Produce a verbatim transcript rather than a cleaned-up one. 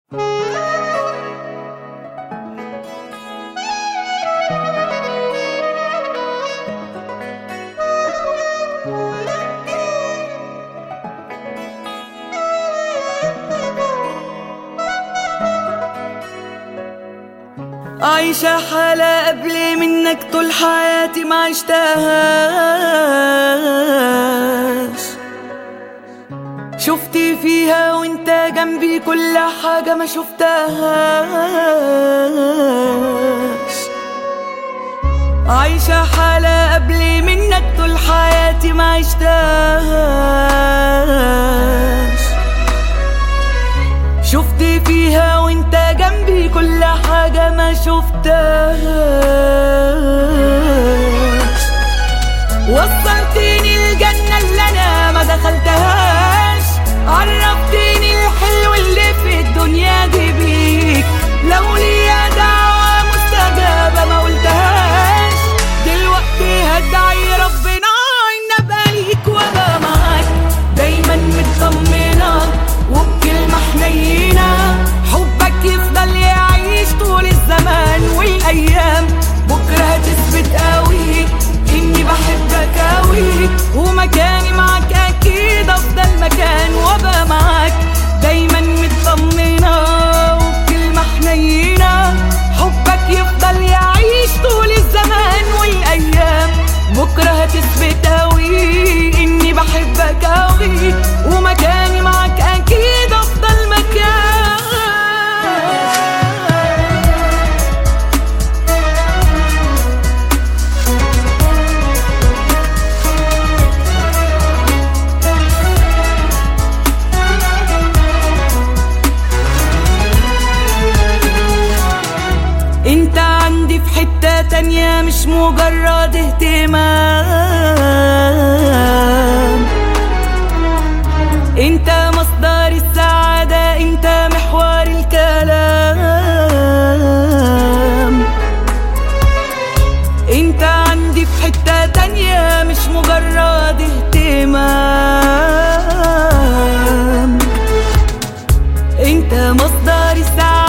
عايشة حالة قبل منك طول حياتي ما عشتهاش، شفتي فيها وانت جنبي كل حاجة ما شفتهاش. عايشة حالة قبل منك طول حياتي ما عشتهاش، شفتي فيها وانت جنبي كل حاجة ما شفتهاش. وصلتيني الجنة اللي انا ما دخلتهاش، عرفتيني الحلو اللي في الدنيا دي بيك. لو ليا دعوة مستجابة ما قلتهاش، دلوقتي هدعي ربنا ان ابقى ليك وابقى معاك دايما مطمنة وبكلمة حنينة. حبك يفضل يعيش طول الزمان والايام، بكرة هتثبت قوي اني بحبك قوي، ومكاني معاك اكيد افضل مكان وابقى معاك دايما مطمنة وبكلمة حنينة. حبك يفضل يعيش طول الزمان والايام، بكرة هتثبت قوي اني بحبك قوي، ومكاني معاك اكيد افضل مكان. انت عندي في حتة تانية مش مجرد اهتمام، انت مصدر السعادة، انت محور الكلام. انت عندي في حتة تانية مش مجرد اهتمام، انت مصدر السعادة،